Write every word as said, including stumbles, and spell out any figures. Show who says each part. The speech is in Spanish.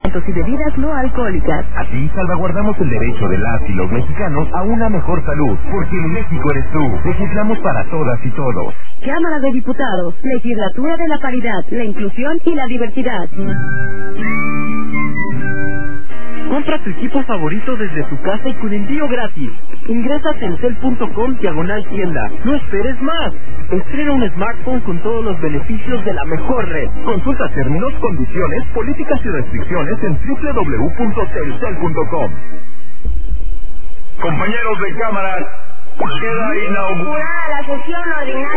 Speaker 1: y bebidas no alcohólicas.
Speaker 2: Así salvaguardamos el derecho de las y los mexicanos a una mejor salud, porque en México eres tú. Legislamos para todas y todos.
Speaker 1: Cámara de Diputados, Legislatura de la Paridad, la Inclusión y la Diversidad.
Speaker 3: Compra tu equipo favorito desde tu casa y con envío gratis. Ingresa a telcel punto com diagonal tienda. No esperes más. Estrena un smartphone con todos los beneficios de la mejor red. Consulta términos, condiciones, políticas y restricciones en doble u doble u doble u punto telcel punto com.
Speaker 4: Compañeros de cámara, queda inaugurada
Speaker 5: la sesión ordinaria.